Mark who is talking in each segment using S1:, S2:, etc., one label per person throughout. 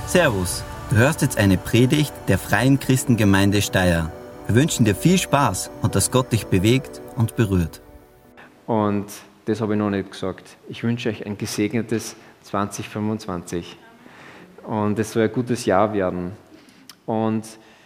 S1: Servus, du hörst jetzt eine Predigt der Freien Christengemeinde Steyr. Wir wünschen dir viel Spaß und dass Gott dich bewegt und berührt.
S2: Und das habe ich noch nicht gesagt. Ich wünsche euch ein gesegnetes 2025. Und es soll ein gutes Jahr werden. Und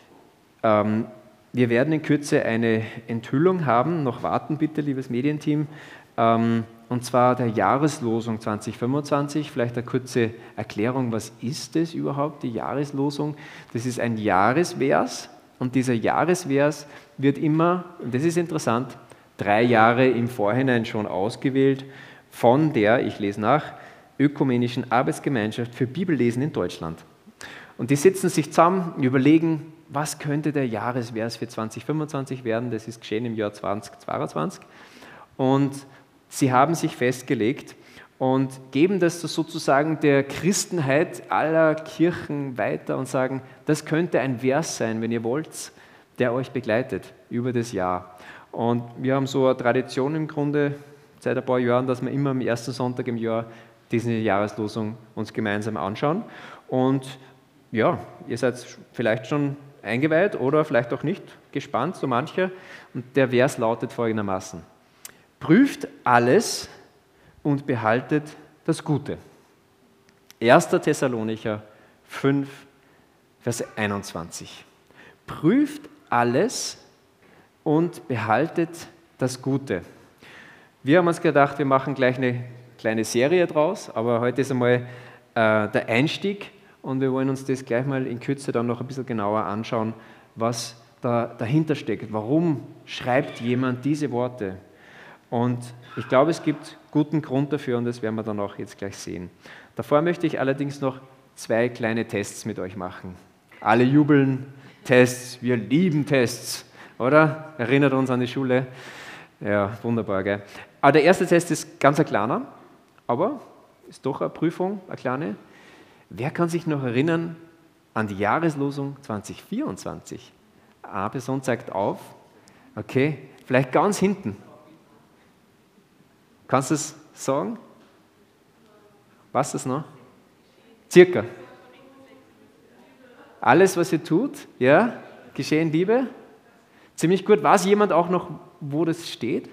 S2: wir werden in Kürze eine Enthüllung haben. Noch warten bitte, liebes Medienteam. Und zwar der Jahreslosung 2025. Vielleicht eine kurze Erklärung, was ist das überhaupt, die Jahreslosung? Das ist ein Jahresvers und dieser Jahresvers wird immer, und das ist interessant, 3 Jahre im Vorhinein schon ausgewählt von der, ich lese nach, Ökumenischen Arbeitsgemeinschaft für Bibellesen in Deutschland. Und die sitzen sich zusammen und überlegen, was könnte der Jahresvers für 2025 werden? Das ist geschehen im Jahr 2022. Und sie haben sich festgelegt und geben das sozusagen der Christenheit aller Kirchen weiter und sagen, das könnte ein Vers sein, wenn ihr wollt, der euch begleitet über das Jahr. Und wir haben so eine Tradition im Grunde seit ein paar Jahren, dass wir immer am ersten Sonntag im Jahr diese Jahreslosung uns gemeinsam anschauen. Und ja, ihr seid vielleicht schon eingeweiht oder vielleicht auch nicht, gespannt, so mancher. Und der Vers lautet folgendermaßen: Prüft alles und behaltet das Gute. 1. Thessalonicher 5, Vers 21. Prüft alles und behaltet das Gute. Wir haben uns gedacht, wir machen gleich eine kleine Serie draus, aber heute ist einmal der Einstieg und wir wollen uns das gleich mal in Kürze dann noch ein bisschen genauer anschauen, was da dahinter steckt. Warum schreibt jemand diese Worte? Und ich glaube, es gibt guten Grund dafür und das werden wir dann auch jetzt gleich sehen. Davor möchte ich allerdings noch 2 kleine Tests mit euch machen. Alle jubeln, Tests, wir lieben Tests, oder? Erinnert uns an die Schule. Ja, wunderbar, gell? Aber der erste Test ist ganz ein kleiner, aber ist doch eine Prüfung, eine kleine. Wer kann sich noch erinnern an die Jahreslosung 2024? Eine Person zeigt auf. Okay, vielleicht ganz hinten. Kannst du es sagen? Was ist noch? Circa. Alles, was ihr tut, ja, geschehen Liebe. Ziemlich gut. Weiß jemand auch noch, wo das steht?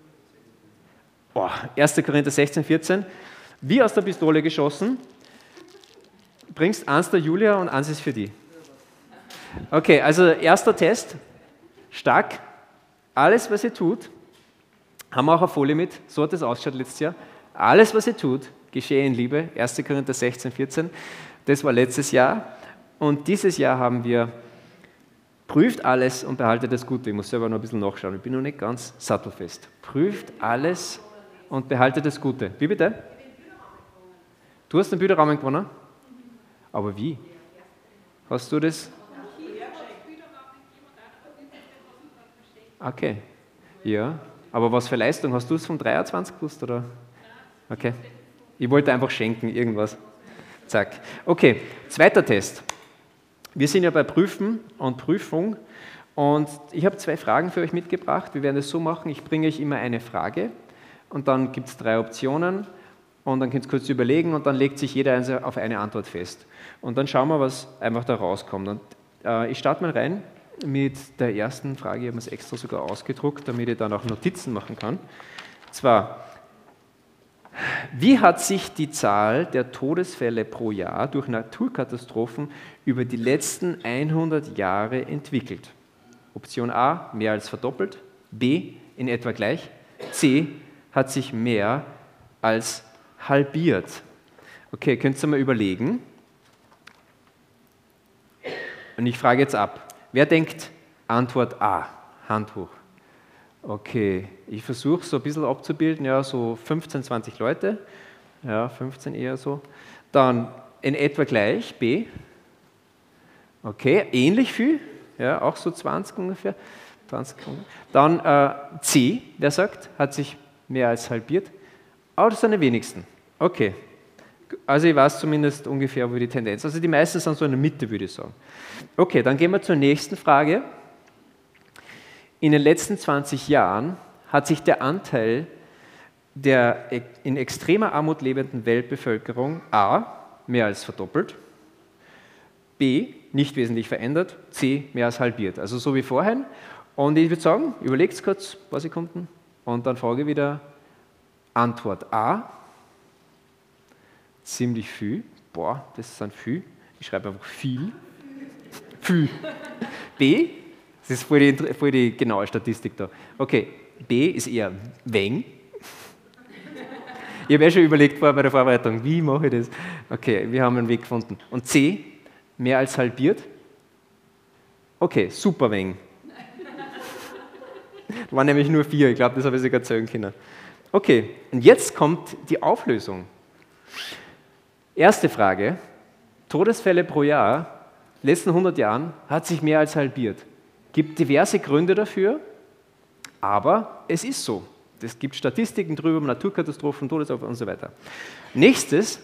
S2: 1. Korinther 16, 14. Wie aus der Pistole geschossen. Bringst eins der Julia und eins ist für die. Okay, also erster Test. Stark. Alles, was ihr tut, haben wir auch eine Folie mit, so hat es ausgeschaut letztes Jahr. Alles, was ihr tut, geschehe in Liebe, 1. Korinther 16, 14. Das war letztes Jahr. Und dieses Jahr haben wir, prüft alles und behaltet das Gute. Ich muss selber noch ein bisschen nachschauen, ich bin noch nicht ganz sattelfest. Prüft alles und behaltet das Gute. Wie bitte? Du hast den Büderrahmen gewonnen? Aber wie? Hast du das? Okay, ja. Aber was für Leistung? Hast du es vom 23 gewusst, oder? Okay. Ich wollte einfach schenken, irgendwas. Zack. Okay, zweiter Test. Wir sind ja bei Prüfen und Prüfung und ich habe 2 Fragen für euch mitgebracht. Wir werden es so machen, ich bringe euch immer eine Frage und dann gibt es 3 Optionen und dann könnt ihr kurz überlegen und dann legt sich jeder auf eine Antwort fest. Und dann schauen wir, was einfach da rauskommt. Und ich starte mal rein mit der ersten Frage, ich habe es extra sogar ausgedruckt, damit ich dann auch Notizen machen kann. Und zwar, wie hat sich die Zahl der Todesfälle pro Jahr durch Naturkatastrophen über die letzten 100 Jahre entwickelt? Option A, mehr als verdoppelt, B, in etwa gleich, C, hat sich mehr als halbiert. Okay, könnt ihr mal überlegen. Und ich frage jetzt ab. Wer denkt Antwort A? Hand hoch. Okay, ich versuche so ein bisschen abzubilden, ja, so 15, 20 Leute. Ja, 15 eher so. Dann in etwa gleich, B. Okay, ähnlich viel, ja, auch so 20 ungefähr. 20. Dann C, wer sagt, hat sich mehr als halbiert. Aber das sind die wenigsten. Okay, also ich weiß zumindest ungefähr, wo die Tendenz ist. Also die meisten sind so in der Mitte, würde ich sagen. Okay, dann gehen wir zur nächsten Frage. In den letzten 20 Jahren hat sich der Anteil der in extremer Armut lebenden Weltbevölkerung A, mehr als verdoppelt, B, nicht wesentlich verändert, C, mehr als halbiert. Also so wie vorhin. Und ich würde sagen, überlegt kurz, ein paar Sekunden, und dann frage ich wieder Antwort A, ziemlich viel. Boah, das sind viel. Ich schreibe einfach viel. Viel. B, das ist voll die genaue Statistik da. Okay, B ist eher wenig. Ich habe schon überlegt bei der Vorbereitung, wie mache ich das? Okay, wir haben einen Weg gefunden. Und C, mehr als halbiert. Okay, super wenig. Da waren nämlich nur 4, ich glaube, das habe ich sogar zählen können. Okay, und jetzt kommt die Auflösung. Erste Frage, Todesfälle pro Jahr, in den letzten 100 Jahren, hat sich mehr als halbiert. Gibt diverse Gründe dafür, aber es ist so. Es gibt Statistiken drüber, Naturkatastrophen, Todesopfer und so weiter. Nächstes,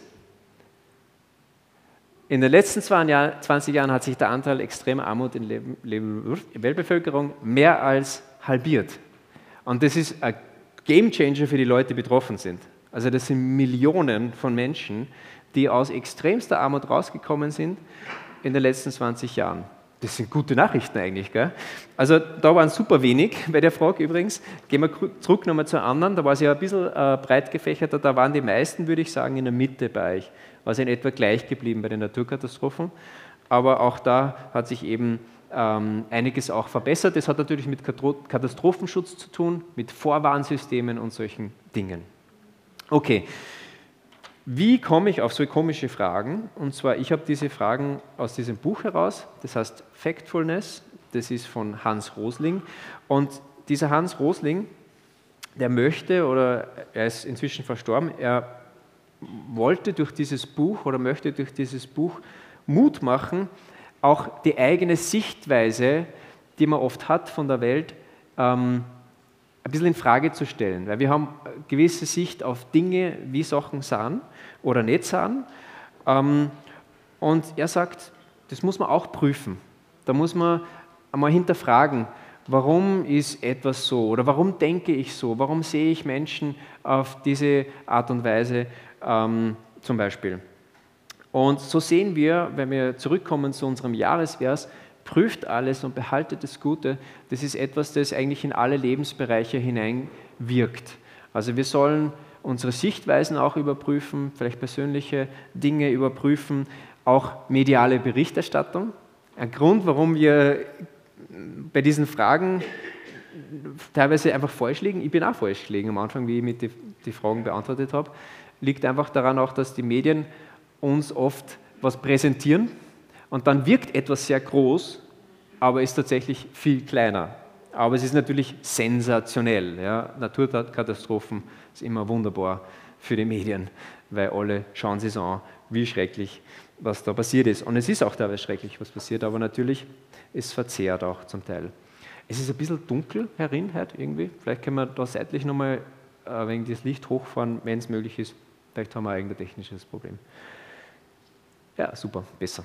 S2: in den letzten 20 Jahren hat sich der Anteil extremer Armut in der Weltbevölkerung mehr als halbiert. Und das ist ein Gamechanger für die Leute, die betroffen sind. Also das sind Millionen von Menschen, die aus extremster Armut rausgekommen sind in den letzten 20 Jahren. Das sind gute Nachrichten eigentlich, gell? Also da waren super wenig bei der Frage übrigens. Gehen wir zurück nochmal zur anderen, da war es ja ein bisschen breit gefächerter, da waren die meisten, würde ich sagen, in der Mitte bei euch. War es in etwa gleich geblieben bei den Naturkatastrophen. Aber auch da hat sich eben einiges auch verbessert. Das hat natürlich mit Katastrophenschutz zu tun, mit Vorwarnsystemen und solchen Dingen. Okay. Wie komme ich auf so komische Fragen? Und zwar, ich habe diese Fragen aus diesem Buch heraus, das heißt Factfulness, das ist von Hans Rosling. Und dieser Hans Rosling, der möchte, oder er ist inzwischen verstorben, er wollte durch dieses Buch oder möchte durch dieses Buch Mut machen, auch die eigene Sichtweise, die man oft hat von der Welt, ein bisschen in Frage zu stellen, weil wir haben eine gewisse Sicht auf Dinge, wie Sachen sind oder nicht sind. Und er sagt, das muss man auch prüfen. Da muss man einmal hinterfragen, warum ist etwas so oder warum denke ich so, warum sehe ich Menschen auf diese Art und Weise zum Beispiel. Und so sehen wir, wenn wir zurückkommen zu unserem Jahresvers, prüft alles und behaltet das Gute. Das ist etwas, das eigentlich in alle Lebensbereiche hineinwirkt. Also wir sollen unsere Sichtweisen auch überprüfen, vielleicht persönliche Dinge überprüfen, auch mediale Berichterstattung. Ein Grund, warum wir bei diesen Fragen teilweise einfach falsch liegen, ich bin auch falsch gelegen am Anfang, wie ich mit die Fragen beantwortet habe, liegt einfach daran auch, dass die Medien uns oft was präsentieren, und dann wirkt etwas sehr groß, aber ist tatsächlich viel kleiner. Aber es ist natürlich sensationell. Ja? Naturkatastrophen ist immer wunderbar für die Medien, weil alle schauen sich an, wie schrecklich, was da passiert ist. Und es ist auch teilweise schrecklich, was passiert, aber natürlich ist es verzerrt auch zum Teil. Es ist ein bisschen dunkel herin heute irgendwie. Vielleicht können wir da seitlich nochmal wegen das Licht hochfahren, wenn es möglich ist. Vielleicht haben wir irgendein technisches Problem. Ja, super, besser.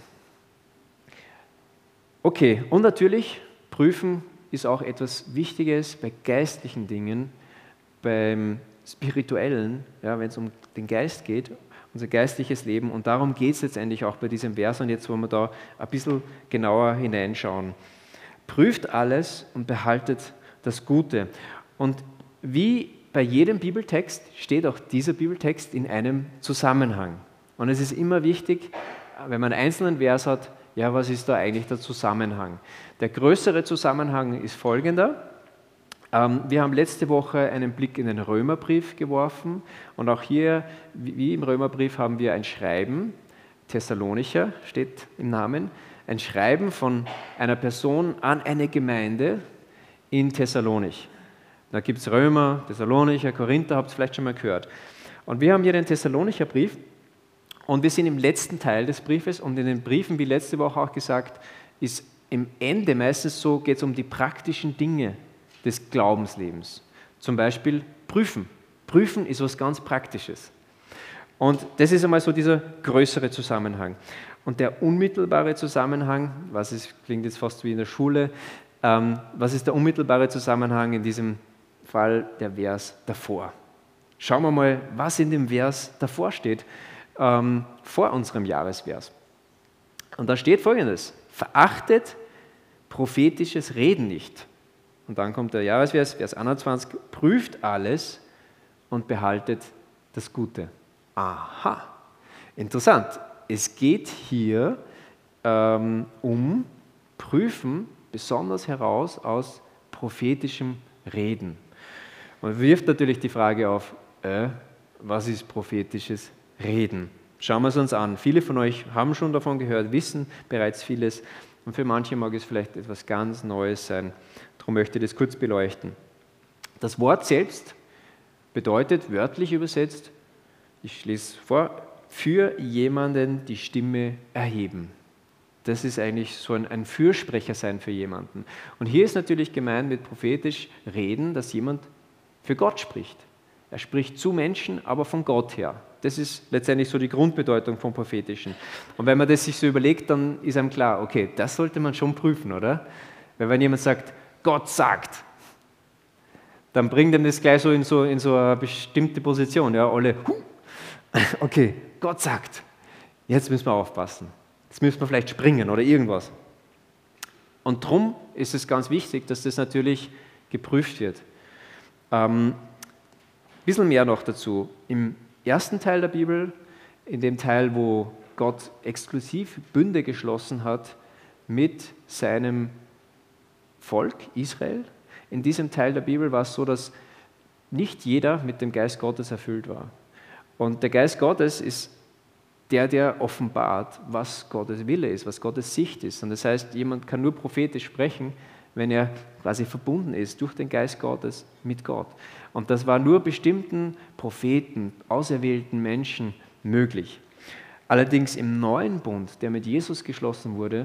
S2: Okay, und natürlich, prüfen ist auch etwas Wichtiges bei geistlichen Dingen, beim Spirituellen, ja, wenn es um den Geist geht, unser geistliches Leben. Und darum geht es letztendlich auch bei diesem Vers. Und jetzt wollen wir da ein bisschen genauer hineinschauen. Prüft alles und behaltet das Gute. Und wie bei jedem Bibeltext steht auch dieser Bibeltext in einem Zusammenhang. Und es ist immer wichtig, wenn man einen einzelnen Vers hat, ja, was ist da eigentlich der Zusammenhang? Der größere Zusammenhang ist folgender. Wir haben letzte Woche einen Blick in den Römerbrief geworfen und auch hier, wie im Römerbrief, haben wir ein Schreiben, Thessalonicher steht im Namen, ein Schreiben von einer Person an eine Gemeinde in Thessalonich. Da gibt es Römer, Thessalonicher, Korinther, habt ihr vielleicht schon mal gehört. Und wir haben hier den Thessalonicher Brief. Und wir sind im letzten Teil des Briefes und in den Briefen, wie letzte Woche auch gesagt, ist im Ende meistens so, geht es um die praktischen Dinge des Glaubenslebens. Zum Beispiel prüfen. Prüfen ist was ganz Praktisches. Und das ist einmal so dieser größere Zusammenhang. Und der unmittelbare Zusammenhang, klingt jetzt fast wie in der Schule, was ist der unmittelbare Zusammenhang in diesem Fall? Der Vers davor. Schauen wir mal, was in dem Vers davor steht. Vor unserem Jahresvers. Und da steht Folgendes: Verachtet prophetisches Reden nicht. Und dann kommt der Jahresvers, Vers 21, prüft alles und behaltet das Gute. Aha, interessant. Es geht hier um Prüfen, besonders heraus aus prophetischem Reden. Man wirft natürlich die Frage auf, was ist prophetisches Reden? Schauen wir es uns an. Viele von euch haben schon davon gehört, wissen bereits vieles und für manche mag es vielleicht etwas ganz Neues sein. Darum möchte ich das kurz beleuchten. Das Wort selbst bedeutet, wörtlich übersetzt, ich lese vor, für jemanden die Stimme erheben. Das ist eigentlich so ein Fürsprecher sein für jemanden. Und hier ist natürlich gemeint mit prophetisch reden, dass jemand für Gott spricht. Er spricht zu Menschen, aber von Gott her. Das ist letztendlich so die Grundbedeutung vom Prophetischen. Und wenn man das sich so überlegt, dann ist einem klar, okay, das sollte man schon prüfen, oder? Weil wenn jemand sagt, Gott sagt, dann bringt ihm das gleich so in so eine bestimmte Position. Ja, alle, okay, Gott sagt, jetzt müssen wir aufpassen. Jetzt müssen wir vielleicht springen oder irgendwas. Und darum ist es ganz wichtig, dass das natürlich geprüft wird. Ein bisschen mehr noch dazu. Im ersten Teil der Bibel, in dem Teil, wo Gott exklusiv Bünde geschlossen hat mit seinem Volk Israel, in diesem Teil der Bibel war es so, dass nicht jeder mit dem Geist Gottes erfüllt war. Und der Geist Gottes ist der offenbart, was Gottes Wille ist, was Gottes Sicht ist. Und das heißt, jemand kann nur prophetisch sprechen, wenn er quasi verbunden ist durch den Geist Gottes mit Gott. Und das war nur bestimmten Propheten, auserwählten Menschen möglich. Allerdings im neuen Bund, der mit Jesus geschlossen wurde,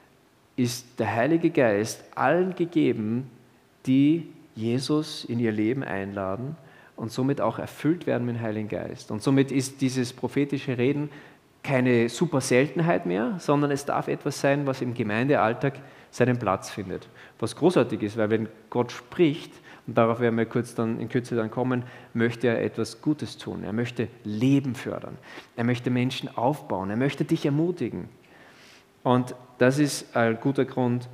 S2: ist der Heilige Geist allen gegeben, die Jesus in ihr Leben einladen und somit auch erfüllt werden mit dem Heiligen Geist. Und somit ist dieses prophetische Reden keine super Seltenheit mehr, sondern es darf etwas sein, was im Gemeindealltag seinen Platz findet. Was großartig ist, weil wenn Gott spricht, und darauf werden wir in Kürze dann kommen, möchte er etwas Gutes tun. Er möchte Leben fördern. Er möchte Menschen aufbauen. Er möchte dich ermutigen. Und das ist ein guter Grund,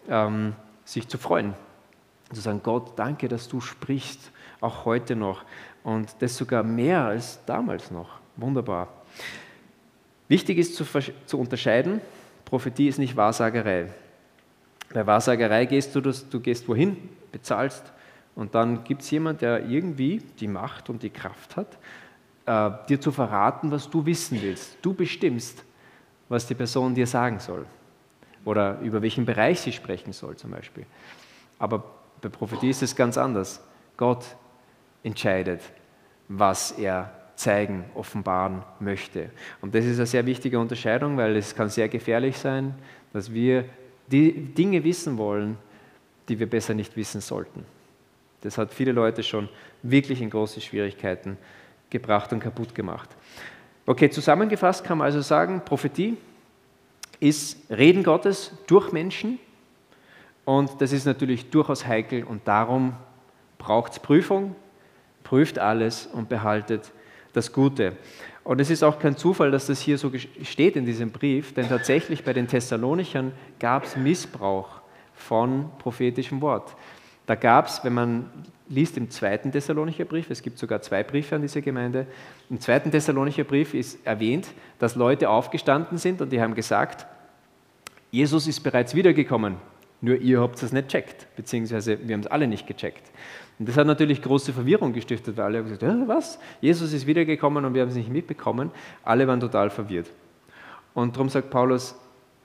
S2: sich zu freuen. Zu sagen, Gott, danke, dass du sprichst, auch heute noch. Und das sogar mehr als damals noch. Wunderbar. Wichtig ist zu unterscheiden, Prophetie ist nicht Wahrsagerei. Bei Wahrsagerei gehst du gehst wohin, bezahlst und dann gibt es jemanden, der irgendwie die Macht und die Kraft hat, dir zu verraten, was du wissen willst. Du bestimmst, was die Person dir sagen soll oder über welchen Bereich sie sprechen soll zum Beispiel. Aber bei Prophetie ist es ganz anders. Gott entscheidet, was er zeigen, offenbaren möchte. Und das ist eine sehr wichtige Unterscheidung, weil es kann sehr gefährlich sein, dass wir die Dinge wissen wollen, die wir besser nicht wissen sollten. Das hat viele Leute schon wirklich in große Schwierigkeiten gebracht und kaputt gemacht. Okay, zusammengefasst kann man also sagen, Prophetie ist Reden Gottes durch Menschen und das ist natürlich durchaus heikel und darum braucht es Prüfung, prüft alles und behaltet das Gute. Und es ist auch kein Zufall, dass das hier so steht in diesem Brief, denn tatsächlich bei den Thessalonichern gab es Missbrauch von prophetischem Wort. Da gab es, wenn man liest im 2. Thessalonicher Brief, es gibt sogar 2 Briefe an diese Gemeinde, im 2. Thessalonicher Brief ist erwähnt, dass Leute aufgestanden sind und die haben gesagt, Jesus ist bereits wiedergekommen, nur ihr habt es nicht gecheckt, beziehungsweise wir haben es alle nicht gecheckt. Und das hat natürlich große Verwirrung gestiftet, weil alle haben gesagt, was? Jesus ist wiedergekommen und wir haben es nicht mitbekommen. Alle waren total verwirrt. Und darum sagt Paulus,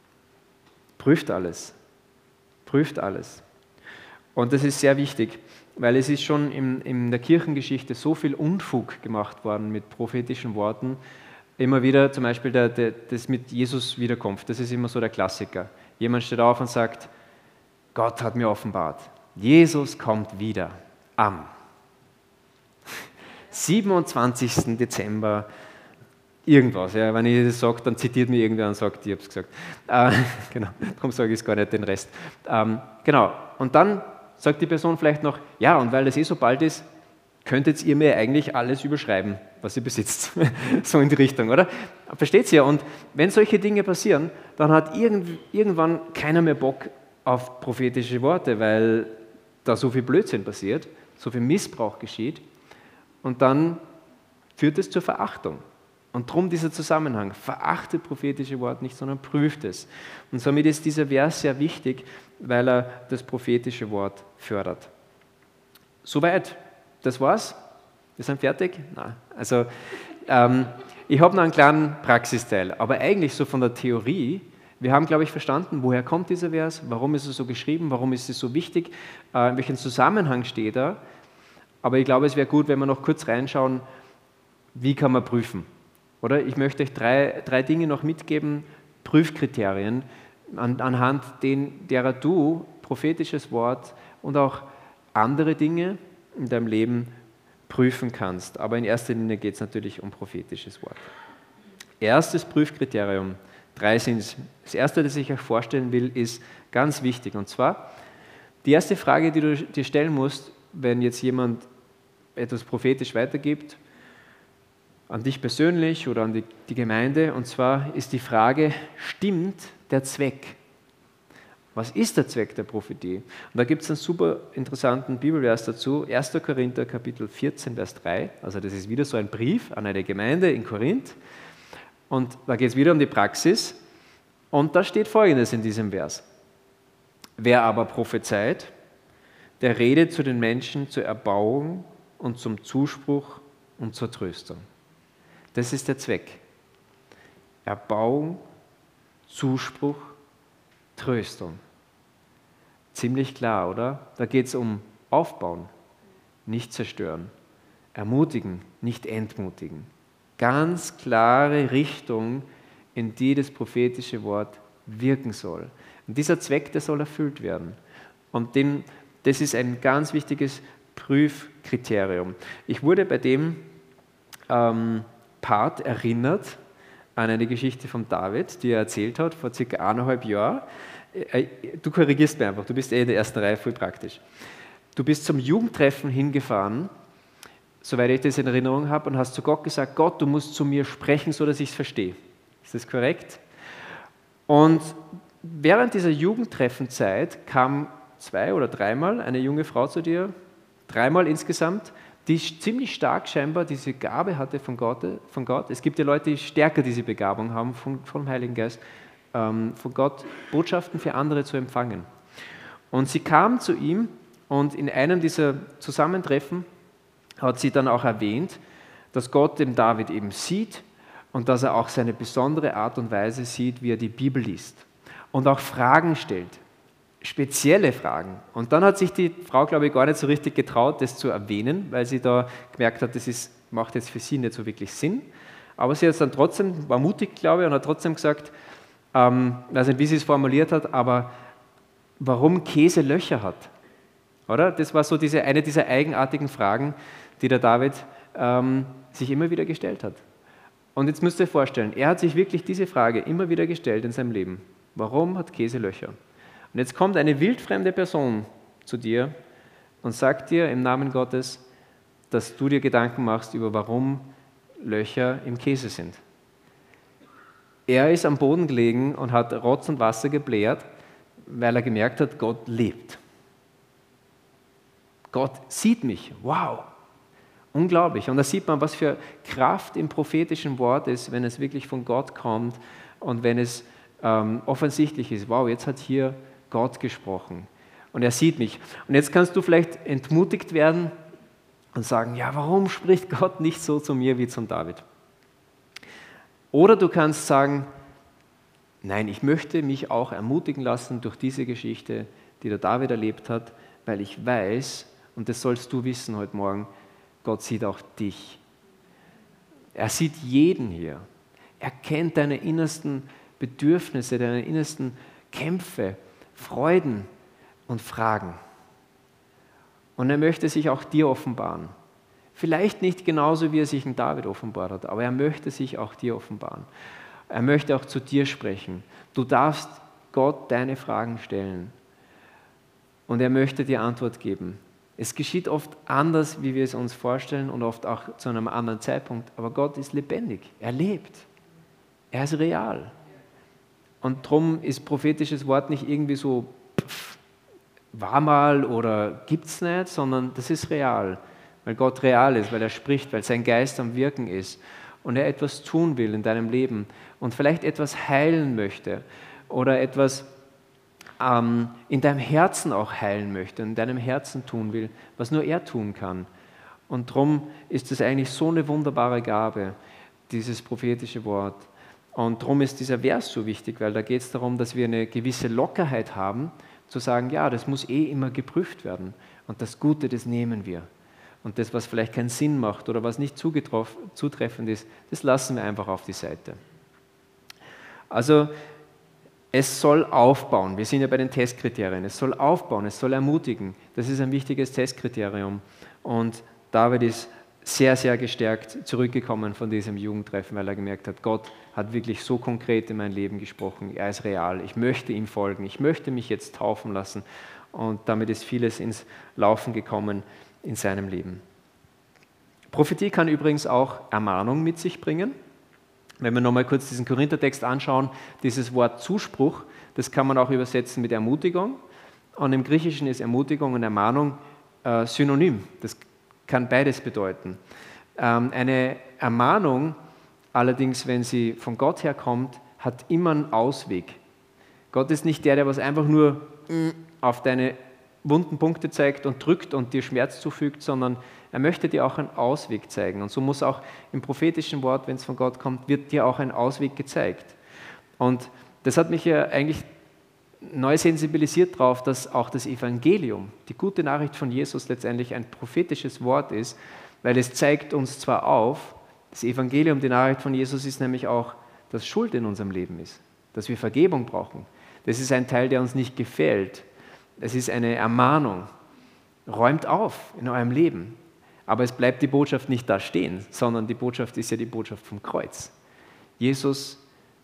S2: prüft alles. Prüft alles. Und das ist sehr wichtig, weil es ist schon in der Kirchengeschichte so viel Unfug gemacht worden mit prophetischen Worten. Immer wieder zum Beispiel das mit Jesus Wiederkunft, das ist immer so der Klassiker. Jemand steht auf und sagt, Gott hat mir offenbart, Jesus kommt wieder. Am 27. Dezember irgendwas. Ja, wenn ich das sage, dann zitiert mir irgendwer und sagt, ich habe es gesagt. Genau, darum sage ich es gar nicht den Rest. Genau, und dann sagt die Person vielleicht noch, ja, und weil das so bald ist, könntet ihr mir eigentlich alles überschreiben, was ihr besitzt. So in die Richtung, oder? Versteht ihr? Und wenn solche Dinge passieren, dann hat irgendwann keiner mehr Bock auf prophetische Worte, weil da so viel Blödsinn passiert, so viel Missbrauch geschieht. Und dann führt es zur Verachtung. Und darum dieser Zusammenhang, verachtet prophetische Wort nicht, sondern prüft es. Und somit ist dieser Vers sehr wichtig, weil er das prophetische Wort fördert. Soweit, das war's? Wir sind fertig? Nein. Also, ich habe noch einen kleinen Praxisteil, aber eigentlich so von der Theorie, wir haben, glaube ich, verstanden, woher kommt dieser Vers, warum ist er so geschrieben, warum ist es so wichtig, in welchem Zusammenhang steht er. Aber ich glaube, es wäre gut, wenn wir noch kurz reinschauen, wie kann man prüfen. Oder? Ich möchte euch drei Dinge noch mitgeben, Prüfkriterien, anhand derer du prophetisches Wort und auch andere Dinge in deinem Leben prüfen kannst. Aber in erster Linie geht es natürlich um prophetisches Wort. Erstes Prüfkriterium, 3 sind es. Das erste, das ich euch vorstellen will, ist ganz wichtig. Und zwar, die erste Frage, die du dir stellen musst, wenn jetzt jemand etwas prophetisch weitergibt, an dich persönlich oder an die Gemeinde, und zwar ist die Frage, stimmt der Zweck? Was ist der Zweck der Prophetie? Und da gibt es einen super interessanten Bibelvers dazu, 1. Korinther Kapitel 14, Vers 3, also das ist wieder so ein Brief an eine Gemeinde in Korinth, und da geht es wieder um die Praxis, und da steht Folgendes in diesem Vers: Wer aber prophezeit, der redet zu den Menschen zur Erbauung und zum Zuspruch und zur Tröstung. Das ist der Zweck. Erbauung, Zuspruch, Tröstung. Ziemlich klar, oder? Da geht es um Aufbauen, nicht zerstören. Ermutigen, nicht entmutigen. Ganz klare Richtung, in die das prophetische Wort wirken soll. Und dieser Zweck, der soll erfüllt werden. Und das ist ein ganz wichtiges Prüfkriterium. Ich wurde bei dem Part erinnert an eine Geschichte von David, die er erzählt hat vor ca. 1,5 Jahren. Du korrigierst mich einfach, du bist in der ersten Reihe, voll praktisch. Du bist zum Jugendtreffen hingefahren, soweit ich das in Erinnerung habe, und hast zu Gott gesagt, Gott, du musst zu mir sprechen, so dass ich es verstehe. Ist das korrekt? Und während dieser Jugendtreffenzeit kam 2- oder 3-mal eine junge Frau zu dir, 3-mal insgesamt, die ziemlich stark scheinbar diese Gabe hatte von Gott. Es gibt ja Leute, die stärker diese Begabung haben vom Heiligen Geist, von Gott Botschaften für andere zu empfangen. Und sie kam zu ihm, und in einem dieser Zusammentreffen hat sie dann auch erwähnt, dass Gott den David eben sieht und dass er auch seine besondere Art und Weise sieht, wie er die Bibel liest und auch Fragen stellt. Spezielle Fragen. Und dann hat sich die Frau, glaube ich, gar nicht so richtig getraut, das zu erwähnen, weil sie da gemerkt hat, macht jetzt für sie nicht so wirklich Sinn. Aber sie hat es dann trotzdem, war mutig, glaube ich, und hat trotzdem gesagt, weiß nicht, wie sie es formuliert hat, aber warum Käse Löcher hat. Oder? Das war so eine dieser eigenartigen Fragen, die der David sich immer wieder gestellt hat. Und jetzt müsst ihr euch vorstellen, er hat sich wirklich diese Frage immer wieder gestellt in seinem Leben. Warum hat Käse Löcher? Und jetzt kommt eine wildfremde Person zu dir und sagt dir im Namen Gottes, dass du dir Gedanken machst über, warum Löcher im Käse sind. Er ist am Boden gelegen und hat Rotz und Wasser gebläht, weil er gemerkt hat, Gott lebt. Gott sieht mich. Wow! Unglaublich. Und da sieht man, was für Kraft im prophetischen Wort ist, wenn es wirklich von Gott kommt und wenn es offensichtlich ist, wow, jetzt hat hier Gott gesprochen und er sieht mich. Und jetzt kannst du vielleicht entmutigt werden und sagen, ja, warum spricht Gott nicht so zu mir wie zum David? Oder du kannst sagen, nein, ich möchte mich auch ermutigen lassen durch diese Geschichte, die der David erlebt hat, weil ich weiß, und das sollst du wissen heute Morgen, Gott sieht auch dich. Er sieht jeden hier. Er kennt deine innersten Bedürfnisse, deine innersten Kämpfe, Freuden und Fragen. Und er möchte sich auch dir offenbaren. Vielleicht nicht genauso, wie er sich in David offenbart hat, aber er möchte sich auch dir offenbaren. Er möchte auch zu dir sprechen. Du darfst Gott deine Fragen stellen. Und er möchte dir Antwort geben. Es geschieht oft anders, wie wir es uns vorstellen und oft auch zu einem anderen Zeitpunkt. Aber Gott ist lebendig. Er lebt. Er ist real. Und darum ist prophetisches Wort nicht irgendwie so, war mal oder gibt es nicht, sondern das ist real. Weil Gott real ist, weil er spricht, weil sein Geist am Wirken ist und er etwas tun will in deinem Leben und vielleicht etwas heilen möchte oder etwas in deinem Herzen auch heilen möchte, in deinem Herzen tun will, was nur er tun kann. Und darum ist es eigentlich so eine wunderbare Gabe, dieses prophetische Wort. Und darum ist dieser Vers so wichtig, weil da geht es darum, dass wir eine gewisse Lockerheit haben, zu sagen, ja, das muss immer geprüft werden. Und das Gute, das nehmen wir. Und das, was vielleicht keinen Sinn macht oder was nicht zutreffend ist, das lassen wir einfach auf die Seite. Also, es soll aufbauen. Wir sind ja bei den Testkriterien. Es soll aufbauen, es soll ermutigen. Das ist ein wichtiges Testkriterium. Und David ist sehr, sehr gestärkt zurückgekommen von diesem Jugendtreffen, weil er gemerkt hat, Gott hat wirklich so konkret in mein Leben gesprochen. Er ist real. Ich möchte ihm folgen. Ich möchte mich jetzt taufen lassen. Und damit ist vieles ins Laufen gekommen in seinem Leben. Prophetie kann übrigens auch Ermahnung mit sich bringen. Wenn wir nochmal kurz diesen Korinthertext anschauen, dieses Wort Zuspruch, das kann man auch übersetzen mit Ermutigung. Und im Griechischen ist Ermutigung und Ermahnung synonym. Das kann beides bedeuten. Eine Ermahnung, allerdings, wenn sie von Gott herkommt, hat immer einen Ausweg. Gott ist nicht der was einfach nur auf deine wunden Punkte zeigt und drückt und dir Schmerz zufügt, sondern er möchte dir auch einen Ausweg zeigen. Und so muss auch im prophetischen Wort, wenn es von Gott kommt, wird dir auch ein Ausweg gezeigt. Und das hat mich ja eigentlich neu sensibilisiert darauf, dass auch das Evangelium, die gute Nachricht von Jesus letztendlich ein prophetisches Wort ist, weil es zeigt uns zwar auf, das Evangelium, die Nachricht von Jesus ist nämlich auch, dass Schuld in unserem Leben ist, dass wir Vergebung brauchen. Das ist ein Teil, der uns nicht gefällt. Es ist eine Ermahnung. Räumt auf in eurem Leben. Aber es bleibt die Botschaft nicht da stehen, sondern die Botschaft ist ja die Botschaft vom Kreuz. Jesus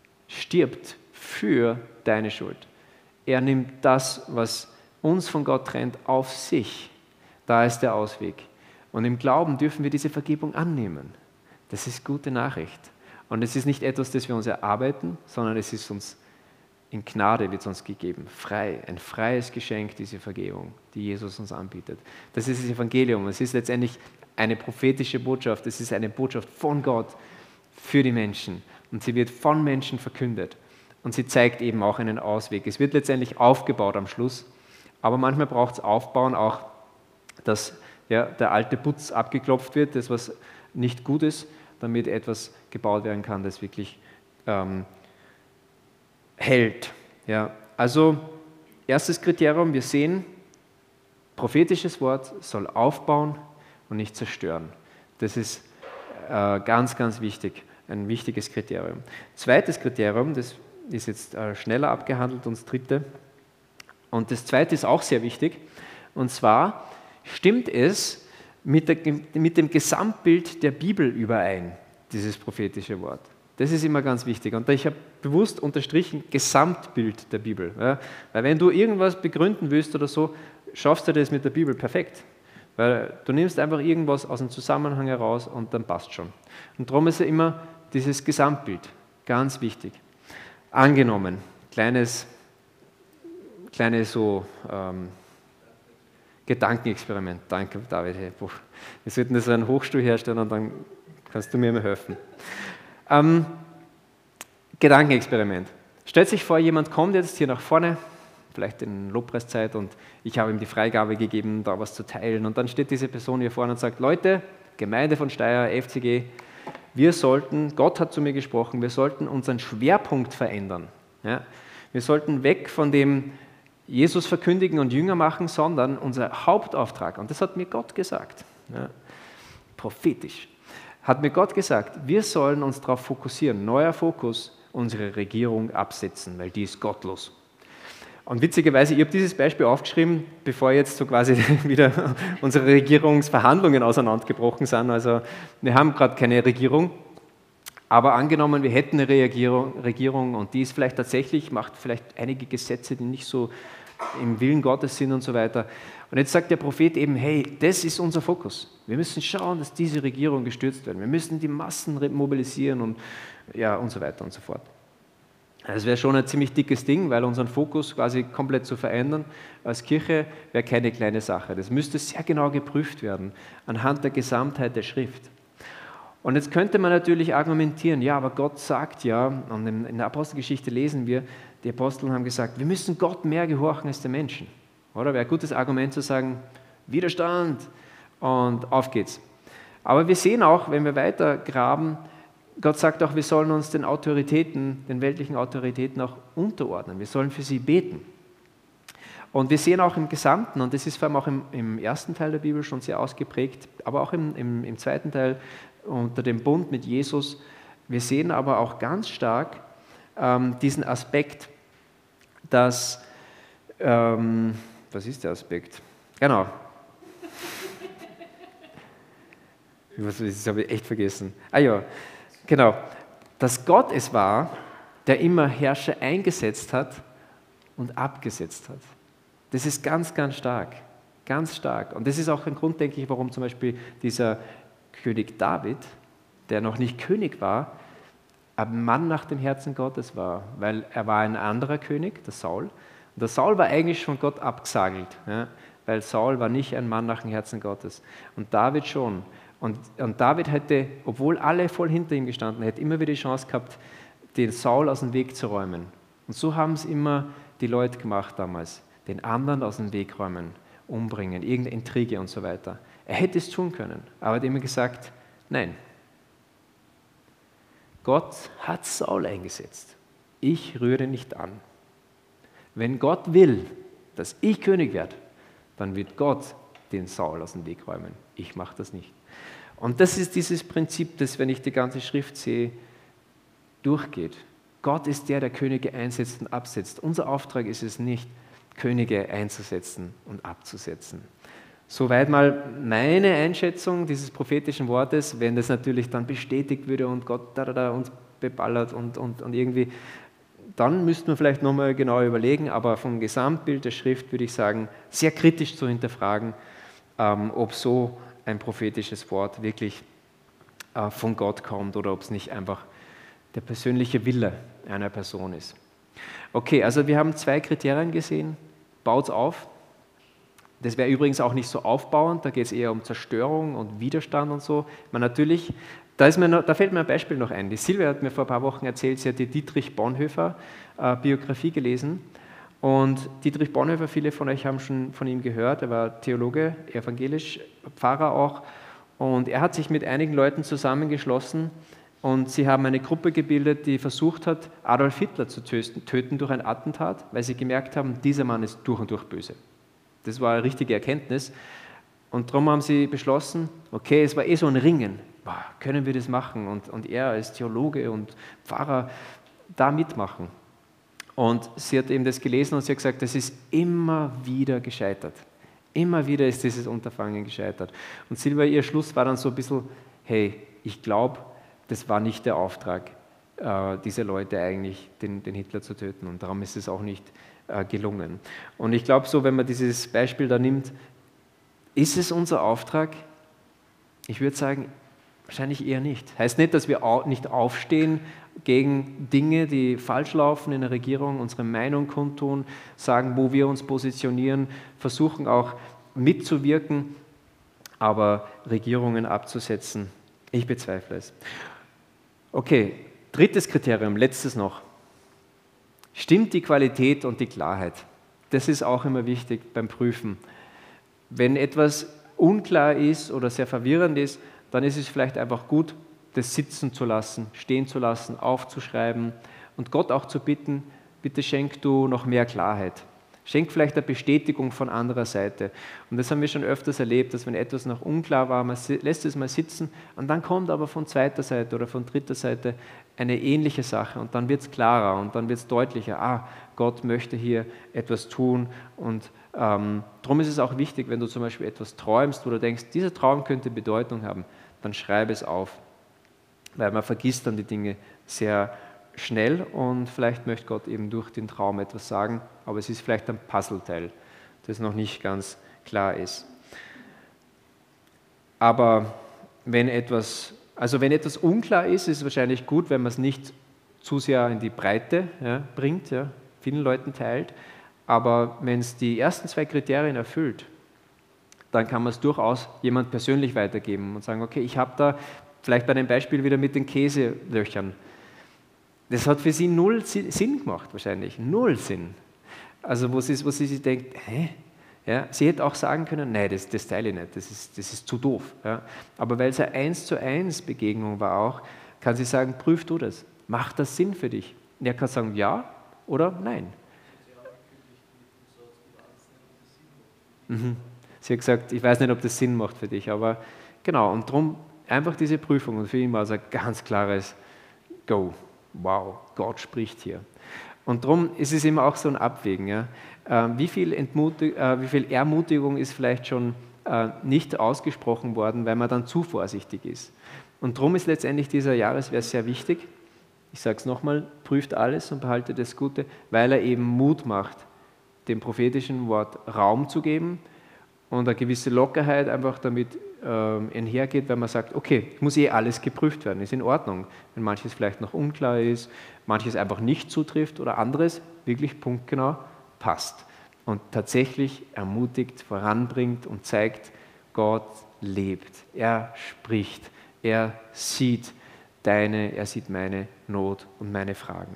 S2: stirbt für deine Schuld. Er nimmt das, was uns von Gott trennt, auf sich. Da ist der Ausweg. Und im Glauben dürfen wir diese Vergebung annehmen. Das ist gute Nachricht. Und es ist nicht etwas, das wir uns erarbeiten, sondern es ist uns in Gnade wird es uns gegeben, frei, ein freies Geschenk, diese Vergebung, die Jesus uns anbietet. Das ist das Evangelium. Es ist letztendlich eine prophetische Botschaft. Es ist eine Botschaft von Gott für die Menschen. Und sie wird von Menschen verkündet. Und sie zeigt eben auch einen Ausweg. Es wird letztendlich aufgebaut am Schluss. Aber manchmal braucht es Aufbauen auch, dass der alte Putz abgeklopft wird, das was nicht gut ist, damit etwas gebaut werden kann, das wirklich hält. Ja, also erstes Kriterium, wir sehen, prophetisches Wort soll aufbauen und nicht zerstören. Das ist ganz, ganz wichtig, ein wichtiges Kriterium. Zweites Kriterium, das ist jetzt schneller abgehandelt, und das dritte. Und das zweite ist auch sehr wichtig, und zwar stimmt es mit dem Gesamtbild der Bibel überein, dieses prophetische Wort. Das ist immer ganz wichtig. Und ich habe bewusst unterstrichen, Gesamtbild der Bibel. Ja? Weil wenn du irgendwas begründen willst oder so, schaffst du das mit der Bibel perfekt. Weil du nimmst einfach irgendwas aus dem Zusammenhang heraus und dann passt schon. Und darum ist ja immer dieses Gesamtbild ganz wichtig. Angenommen, kleines so Gedankenexperiment. Danke, David. Hey, wir sollten das an einen Hochstuhl herstellen und dann kannst du mir mal helfen. Gedankenexperiment. Stellt sich vor, jemand kommt jetzt hier nach vorne, vielleicht in Lobpreiszeit, und ich habe ihm die Freigabe gegeben, da was zu teilen. Und dann steht diese Person hier vorne und sagt, Leute, Gemeinde von Steyr, FCG, Gott hat zu mir gesprochen, wir sollten unseren Schwerpunkt verändern. Ja? Wir sollten weg von dem Jesus verkündigen und Jünger machen, sondern unser Hauptauftrag, und das hat mir Gott gesagt, ja, prophetisch, hat mir Gott gesagt, wir sollen uns darauf fokussieren, neuer Fokus, unsere Regierung absetzen, weil die ist gottlos. Und witzigerweise, ich habe dieses Beispiel aufgeschrieben, bevor jetzt so quasi wieder unsere Regierungsverhandlungen auseinandergebrochen sind. Also wir haben gerade keine Regierung, aber angenommen, wir hätten eine Regierung und die ist vielleicht tatsächlich, macht vielleicht einige Gesetze, die nicht so im Willen Gottes sind und so weiter. Und jetzt sagt der Prophet eben, hey, das ist unser Fokus. Wir müssen schauen, dass diese Regierung gestürzt wird. Wir müssen die Massen mobilisieren und so weiter und so fort. Das wäre schon ein ziemlich dickes Ding, weil unseren Fokus quasi komplett zu verändern als Kirche wäre keine kleine Sache. Das müsste sehr genau geprüft werden anhand der Gesamtheit der Schrift. Und jetzt könnte man natürlich argumentieren, ja, aber Gott sagt ja, und in der Apostelgeschichte lesen wir, die Apostel haben gesagt, wir müssen Gott mehr gehorchen als den Menschen. Oder wäre ein gutes Argument zu sagen, Widerstand und auf geht's. Aber wir sehen auch, wenn wir weiter graben, Gott sagt auch, wir sollen uns den Autoritäten, den weltlichen Autoritäten auch unterordnen. Wir sollen für sie beten. Und wir sehen auch im Gesamten, und das ist vor allem auch im ersten Teil der Bibel schon sehr ausgeprägt, aber auch im zweiten Teil unter dem Bund mit Jesus, wir sehen aber auch ganz stark diesen Aspekt, dass, was ist der Aspekt? Genau. Das habe ich echt vergessen. Ah ja, genau. Dass Gott es war, der immer Herrscher eingesetzt hat und abgesetzt hat. Das ist ganz, ganz stark. Ganz stark. Und das ist auch ein Grund, denke ich, warum zum Beispiel dieser König David, der noch nicht König war, ein Mann nach dem Herzen Gottes war, weil er war ein anderer König, der Saul. Und der Saul war eigentlich von Gott abgesagelt, ja, weil Saul war nicht ein Mann nach dem Herzen Gottes. Und David schon. Und David hätte, obwohl alle voll hinter ihm gestanden, hätte immer wieder die Chance gehabt, den Saul aus dem Weg zu räumen. Und so haben es immer die Leute gemacht damals. Den anderen aus dem Weg räumen, umbringen, irgendeine Intrige und so weiter. Er hätte es tun können, aber er hat immer gesagt, nein. Gott hat Saul eingesetzt. Ich rühre nicht an. Wenn Gott will, dass ich König werde, dann wird Gott den Saul aus dem Weg räumen. Ich mache das nicht. Und das ist dieses Prinzip, das, wenn ich die ganze Schrift sehe, durchgeht. Gott ist der, der Könige einsetzt und absetzt. Unser Auftrag ist es nicht, Könige einzusetzen und abzusetzen. Soweit mal meine Einschätzung dieses prophetischen Wortes, wenn das natürlich dann bestätigt würde und Gott uns beballert und irgendwie, dann müssten wir vielleicht nochmal genau überlegen, aber vom Gesamtbild der Schrift würde ich sagen, sehr kritisch zu hinterfragen, ob so ein prophetisches Wort wirklich von Gott kommt oder ob es nicht einfach der persönliche Wille einer Person ist. Okay, also wir haben 2 Kriterien gesehen. Baut's auf. Das wäre übrigens auch nicht so aufbauend, da geht es eher um Zerstörung und Widerstand und so. Natürlich, da fällt mir ein Beispiel noch ein. Die Silvia hat mir vor ein paar Wochen erzählt, sie hat die Dietrich Bonhoeffer Biografie gelesen. Und Dietrich Bonhoeffer, viele von euch haben schon von ihm gehört, er war Theologe, evangelisch, Pfarrer auch. Und er hat sich mit einigen Leuten zusammengeschlossen und sie haben eine Gruppe gebildet, die versucht hat, Adolf Hitler zu töten durch ein Attentat, weil sie gemerkt haben, dieser Mann ist durch und durch böse. Das war eine richtige Erkenntnis. Und darum haben sie beschlossen, okay, es war so ein Ringen. Boah, können wir das machen? Und er als Theologe und Pfarrer da mitmachen. Und sie hat eben das gelesen und sie hat gesagt, das ist immer wieder gescheitert. Immer wieder ist dieses Unterfangen gescheitert. Und Silvia, ihr Schluss war dann so ein bisschen, hey, ich glaube, das war nicht der Auftrag, diese Leute eigentlich, den Hitler zu töten. Und darum ist es auch nicht gelungen. Und ich glaube so, wenn man dieses Beispiel da nimmt, ist es unser Auftrag? Ich würde sagen, wahrscheinlich eher nicht. Heißt nicht, dass wir nicht aufstehen gegen Dinge, die falsch laufen in der Regierung, unsere Meinung kundtun, sagen, wo wir uns positionieren, versuchen auch mitzuwirken, aber Regierungen abzusetzen, ich bezweifle es. Okay, 3. Kriterium, letztes noch. Stimmt die Qualität und die Klarheit? Das ist auch immer wichtig beim Prüfen. Wenn etwas unklar ist oder sehr verwirrend ist, dann ist es vielleicht einfach gut, das sitzen zu lassen, stehen zu lassen, aufzuschreiben und Gott auch zu bitten, bitte schenk du noch mehr Klarheit. Schenk vielleicht eine Bestätigung von anderer Seite. Und das haben wir schon öfters erlebt, dass wenn etwas noch unklar war, man lässt es mal sitzen und dann kommt aber von zweiter Seite oder von dritter Seite eine ähnliche Sache und dann wird es klarer und dann wird es deutlicher, Gott möchte hier etwas tun und darum ist es auch wichtig, wenn du zum Beispiel etwas träumst, wo du denkst, dieser Traum könnte Bedeutung haben, dann schreibe es auf, weil man vergisst dann die Dinge sehr schnell und vielleicht möchte Gott eben durch den Traum etwas sagen, aber es ist vielleicht ein Puzzleteil, das noch nicht ganz klar ist. Aber wenn etwas unklar ist, ist es wahrscheinlich gut, wenn man es nicht zu sehr in die Breite bringt, vielen Leuten teilt. Aber wenn es die ersten 2 Kriterien erfüllt, dann kann man es durchaus jemand persönlich weitergeben und sagen, okay, ich habe da, vielleicht bei dem Beispiel wieder mit den Käselöchern, das hat für sie 0 Sinn gemacht wahrscheinlich, 0 Sinn. Also wo sie sich denkt, Ja, sie hätte auch sagen können, nein, das teile ich nicht, das ist zu doof. Ja. Aber weil es eine 1:1 Begegnung war auch, kann sie sagen, prüf du das, macht das Sinn für dich? Und er kann sagen, ja oder nein. Sie hat gesagt, ich weiß nicht, ob das Sinn macht für dich, aber genau, und darum einfach diese Prüfung. Und für ihn war es ein ganz klares Go. Wow, Gott spricht hier. Und darum ist es immer auch so ein Abwägen. Ja. Wie viel Ermutigung ist vielleicht schon nicht ausgesprochen worden, weil man dann zu vorsichtig ist. Und darum ist letztendlich dieser Jahresvers sehr wichtig. Ich sage es nochmal, prüft alles und behaltet das Gute, weil er eben Mut macht, dem prophetischen Wort Raum zu geben und eine gewisse Lockerheit einfach damit einhergeht, weil man sagt, okay, muss alles geprüft werden, ist in Ordnung. Wenn manches vielleicht noch unklar ist, manches einfach nicht zutrifft oder anderes wirklich punktgenau passt und tatsächlich ermutigt, voranbringt und zeigt, Gott lebt, er spricht, er sieht meine Not und meine Fragen.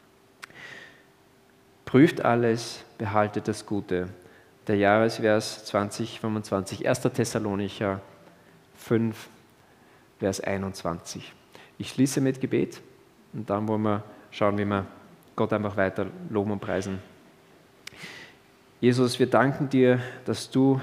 S2: Prüft alles, behaltet das Gute. Der Jahresvers 2025, 1. Thessalonicher 5, Vers 21. Ich schließe mit Gebet und dann wollen wir schauen, wie wir Gott einfach weiter loben und preisen. Jesus, wir danken dir, dass du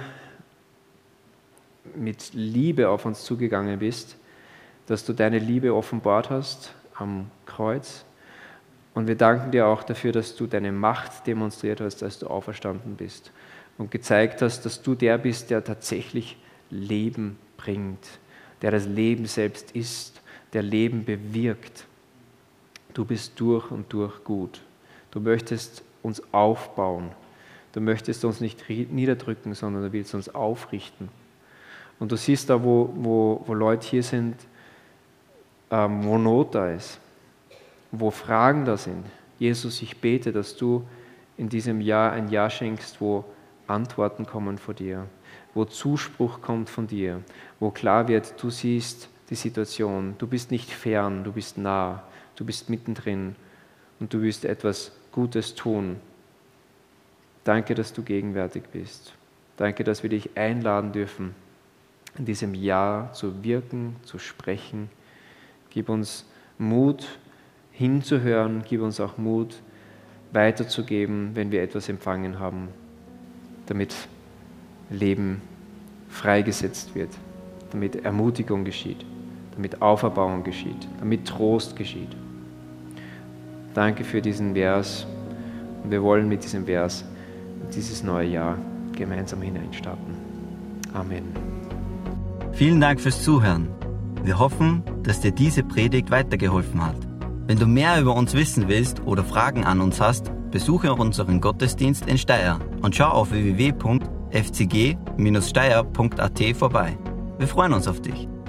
S2: mit Liebe auf uns zugegangen bist, dass du deine Liebe offenbart hast am Kreuz. Und wir danken dir auch dafür, dass du deine Macht demonstriert hast, als du auferstanden bist und gezeigt hast, dass du der bist, der tatsächlich Leben bringt, der das Leben selbst ist, der Leben bewirkt. Du bist durch und durch gut. Du möchtest uns aufbauen. Du möchtest uns nicht niederdrücken, sondern du willst uns aufrichten. Und du siehst da, wo Leute hier sind, wo Not da ist, wo Fragen da sind. Jesus, ich bete, dass du in diesem Jahr ein Jahr schenkst, wo Antworten kommen von dir, wo Zuspruch kommt von dir, wo klar wird, du siehst die Situation, du bist nicht fern, du bist nah, du bist mittendrin und du willst etwas Gutes tun. Danke, dass du gegenwärtig bist. Danke, dass wir dich einladen dürfen, in diesem Jahr zu wirken, zu sprechen. Gib uns Mut, hinzuhören, gib uns auch Mut, weiterzugeben, wenn wir etwas empfangen haben, damit Leben freigesetzt wird, damit Ermutigung geschieht, damit Auferbauung geschieht, damit Trost geschieht. Danke für diesen Vers und wir wollen mit diesem Vers dieses neue Jahr gemeinsam hineinstarten. Amen.
S1: Vielen Dank fürs Zuhören. Wir hoffen, dass dir diese Predigt weitergeholfen hat. Wenn du mehr über uns wissen willst oder Fragen an uns hast, besuche unseren Gottesdienst in Steyr und schau auf www.fcg-steyr.at vorbei. Wir freuen uns auf dich.